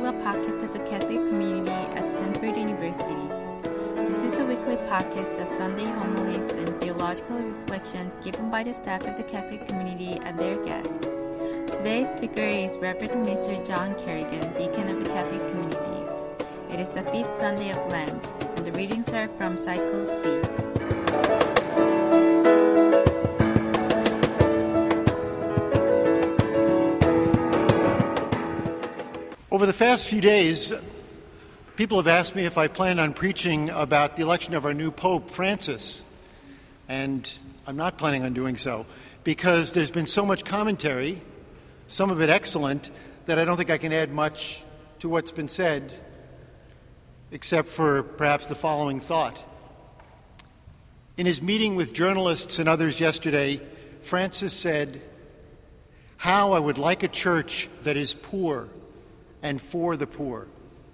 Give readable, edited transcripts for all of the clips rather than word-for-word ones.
Regular Podcast of the Catholic Community at Stanford University. This is a weekly podcast of Sunday homilies and theological reflections given by the staff of the Catholic Community and their guests. Today's speaker is Reverend Mr. John Kerrigan, Deacon of the Catholic Community. It is the 5th Sunday of Lent, and the readings are from Cycle C. Over the past few days, people have asked me if I plan on preaching about the election of our new Pope, Francis. And I'm not planning on doing so because there's been so much commentary, some of it excellent, that I don't think I can add much to what's been said, except for perhaps the following thought. In his meeting with journalists and others yesterday, Francis said, "How I would like a church that is poor and for the poor."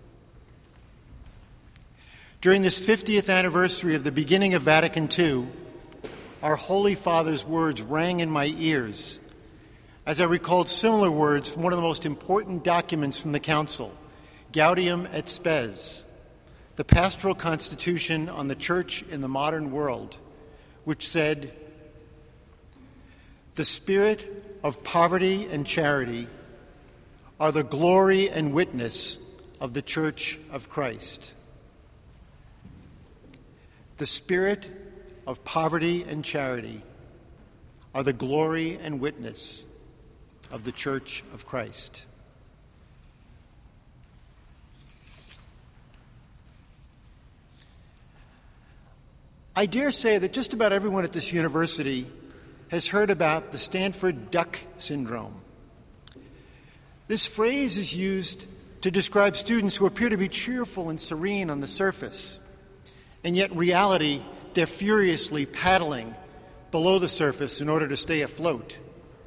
During this 50th anniversary of the beginning of Vatican II, our Holy Father's words rang in my ears as I recalled similar words from one of the most important documents from the Council, Gaudium et Spes, the Pastoral Constitution on the Church in the Modern World, which said, "The spirit of poverty and charity are the glory and witness of the Church of Christ." The spirit of poverty and charity are the glory and witness of the Church of Christ. I dare say that just about everyone at this university has heard about the Stanford Duck Syndrome. This phrase is used to describe students who appear to be cheerful and serene on the surface, and yet in reality, they're furiously paddling below the surface in order to stay afloat.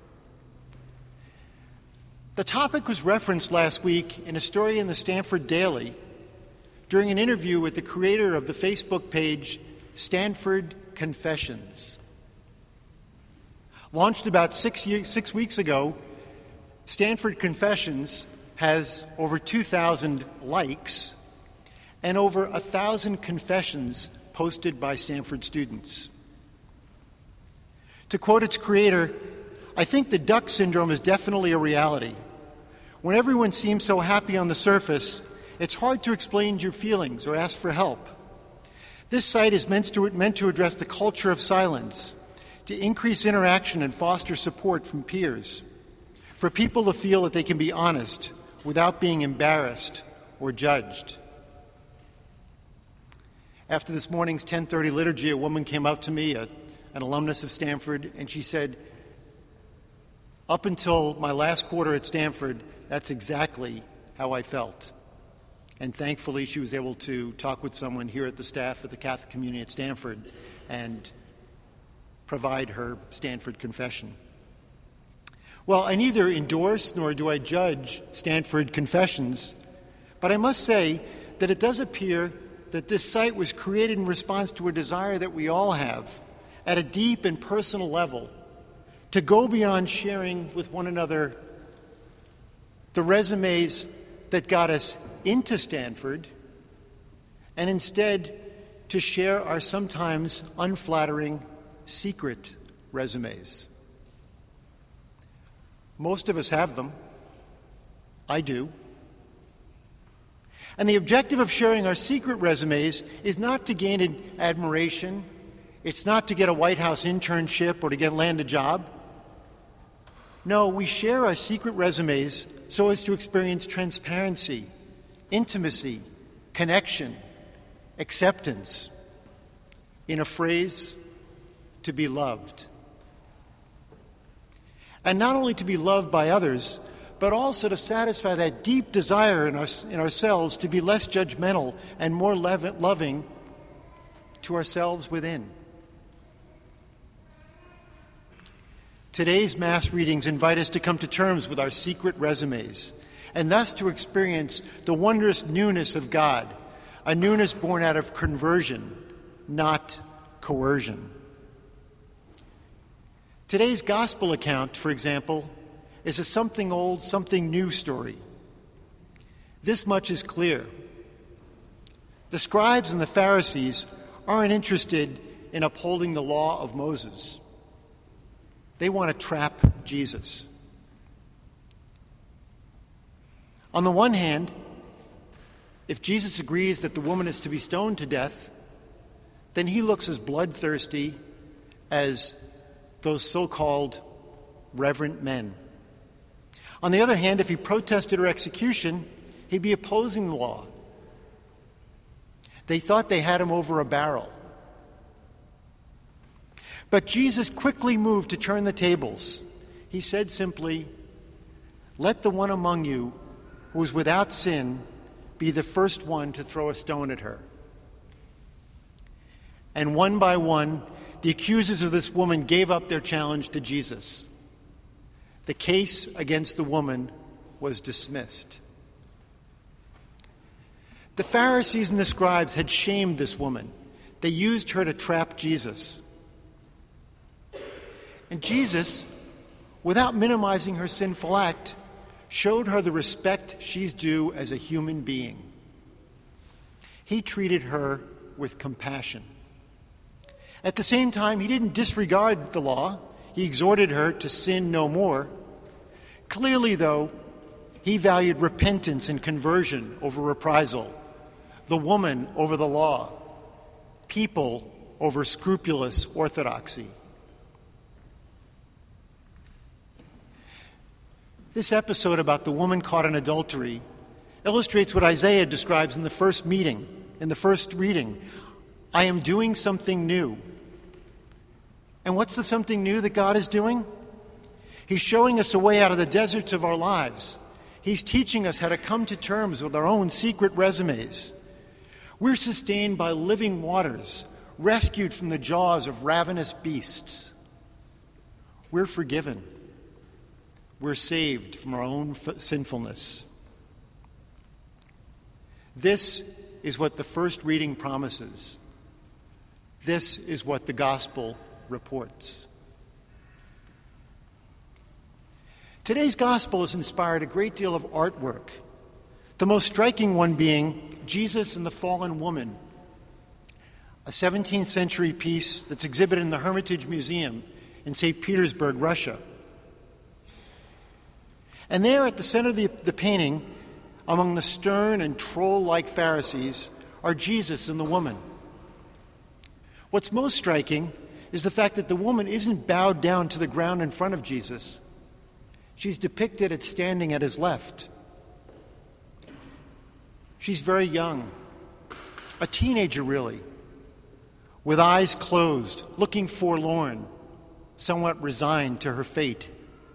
The topic was referenced last week in a story in the Stanford Daily during an interview with the creator of the Facebook page Stanford Confessions. Launched about 6 weeks ago, Stanford Confessions has over 2,000 likes and over 1,000 confessions posted by Stanford students. To quote its creator, "I think the duck syndrome is definitely a reality. When everyone seems so happy on the surface, it's hard to explain your feelings or ask for help. This site is meant to address the culture of silence, to increase interaction and foster support from peers, for people to feel that they can be honest without being embarrassed or judged." After this morning's 10:30 liturgy, a woman came up to me, an alumnus of Stanford, and she said, "Up until my last quarter at Stanford, that's exactly how I felt." And thankfully, she was able to talk with someone here at the staff of the Catholic Community at Stanford and provide her Stanford confession. Well, I neither endorse nor do I judge Stanford Confessions, but I must say that it does appear that this site was created in response to a desire that we all have at a deep and personal level to go beyond sharing with one another the resumes that got us into Stanford and instead to share our sometimes unflattering secret resumes. Most of us have them. I do. And the objective of sharing our secret resumes is not to gain admiration. It's not to get a White House internship or to land a job. No, we share our secret resumes so as to experience transparency, intimacy, connection, acceptance. In a phrase, to be loved. And not only to be loved by others, but also to satisfy that deep desire in ourselves to be less judgmental and more loving to ourselves within. Today's Mass readings invite us to come to terms with our secret resumes, and thus to experience the wondrous newness of God, a newness born out of conversion, not coercion. Today's gospel account, for example, is a something old, something new story. This much is clear. The scribes and the Pharisees aren't interested in upholding the law of Moses. They want to trap Jesus. On the one hand, if Jesus agrees that the woman is to be stoned to death, then he looks as bloodthirsty as those so-called reverent men. On the other hand, if he protested her execution, he'd be opposing the law. They thought they had him over a barrel. But Jesus quickly moved to turn the tables. He said simply, "Let the one among you who is without sin be the first one to throw a stone at her." And one by one, the accusers of this woman gave up their challenge to Jesus. The case against the woman was dismissed. The Pharisees and the scribes had shamed this woman. They used her to trap Jesus. And Jesus, without minimizing her sinful act, showed her the respect she's due as a human being. He treated her with compassion. At the same time, he didn't disregard the law. He exhorted her to sin no more. Clearly, though, he valued repentance and conversion over reprisal, the woman over the law, people over scrupulous orthodoxy. This episode about the woman caught in adultery illustrates what Isaiah describes in the first reading. I am doing something new. And what's the something new that God is doing? He's showing us a way out of the deserts of our lives. He's teaching us how to come to terms with our own secret resumes. We're sustained by living waters, rescued from the jaws of ravenous beasts. We're forgiven. We're saved from our own sinfulness. This is what the first reading promises. This is what the gospel reports. Today's gospel has inspired a great deal of artwork, the most striking one being Jesus and the Fallen Woman, a 17th century piece that's exhibited in the Hermitage Museum in St. Petersburg, Russia. And there at the center of the painting, among the stern and troll-like Pharisees, are Jesus and the woman. What's most striking is the fact that the woman isn't bowed down to the ground in front of Jesus. She's depicted as standing at his left. She's very young, a teenager really, with eyes closed, looking forlorn, somewhat resigned to her fate.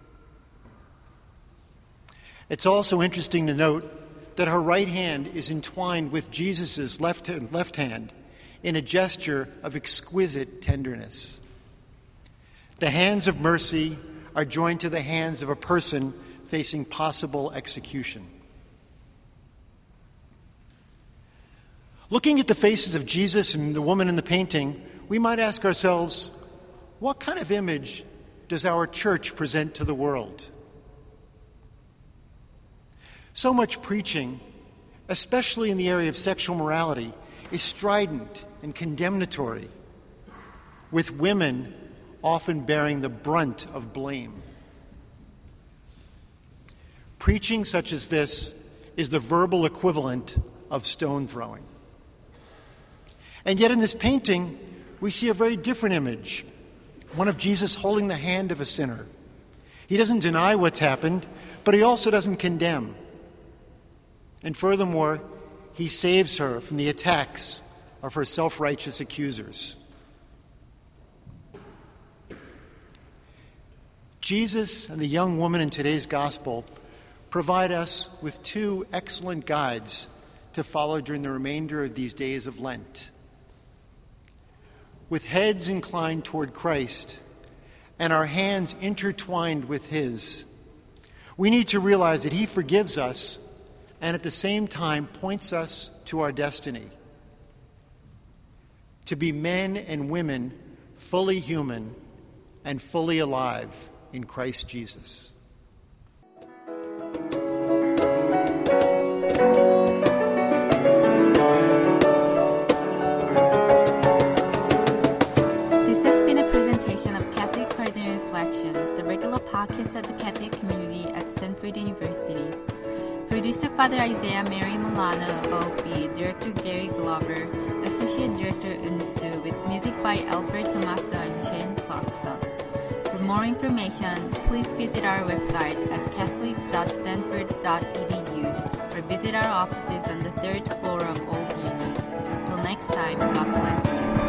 It's also interesting to note that her right hand is entwined with Jesus' left hand in a gesture of exquisite tenderness. The hands of mercy are joined to the hands of a person facing possible execution. Looking at the faces of Jesus and the woman in the painting, we might ask ourselves, what kind of image does our church present to the world? So much preaching, especially in the area of sexual morality, is strident and condemnatory, with women often bearing the brunt of blame. Preaching such as this is the verbal equivalent of stone throwing. And yet in this painting, we see a very different image, one of Jesus holding the hand of a sinner. He doesn't deny what's happened, but he also doesn't condemn. And furthermore, he saves her from the attacks of her self-righteous accusers. Jesus and the young woman in today's gospel provide us with two excellent guides to follow during the remainder of these days of Lent. With heads inclined toward Christ and our hands intertwined with his, we need to realize that he forgives us and at the same time points us to our destiny. To be men and women fully human and fully alive in Christ Jesus. Father Isaiah Mary Milano, OP, Director Gary Glover, Associate Director Unsu, with music by Albert Tomaso and Shane Clarkson. For more information, please visit our website at catholic.stanford.edu or visit our offices on the 3rd floor of Old Union. Till next time, God bless you.